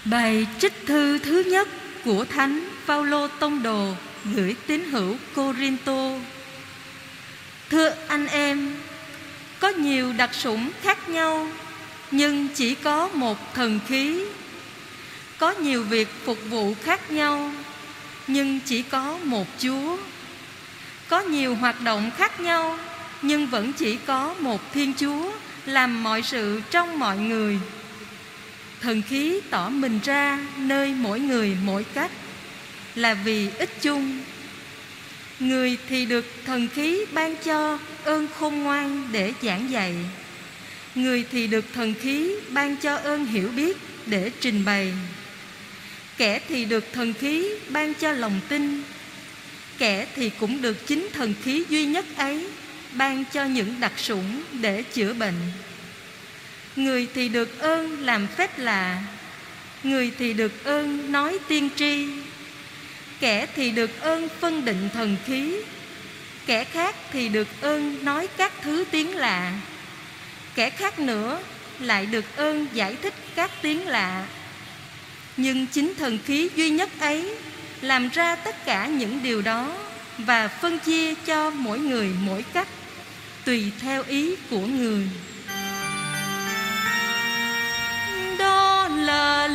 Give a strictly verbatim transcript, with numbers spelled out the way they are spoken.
Bài trích thư thứ nhất của Thánh Phaolô Tông Đồ gửi tín hữu Cô-rin-tô. Thưa anh em, có nhiều đặc sủng khác nhau, nhưng chỉ có một thần khí. Có nhiều việc phục vụ khác nhau, nhưng chỉ có một Chúa. Có nhiều hoạt động khác nhau, nhưng vẫn chỉ có một Thiên Chúa làm mọi sự trong mọi người. Thần khí tỏ mình ra nơi mỗi người mỗi cách, là vì ích chung. Người thì được thần khí ban cho ơn khôn ngoan để giảng dạy. Người thì được thần khí ban cho ơn hiểu biết để trình bày. Kẻ thì được thần khí ban cho lòng tin. Kẻ thì cũng được chính thần khí duy nhất ấy ban cho những đặc sủng để chữa bệnh. Người thì được ơn làm phép lạ. Người thì được ơn nói tiên tri. Kẻ thì được ơn phân định thần khí. Kẻ khác thì được ơn nói các thứ tiếng lạ. Kẻ khác nữa lại được ơn giải thích các tiếng lạ. Nhưng chính thần khí duy nhất ấy làm ra tất cả những điều đó và phân chia cho mỗi người mỗi cách, tùy theo ý của người. Đó là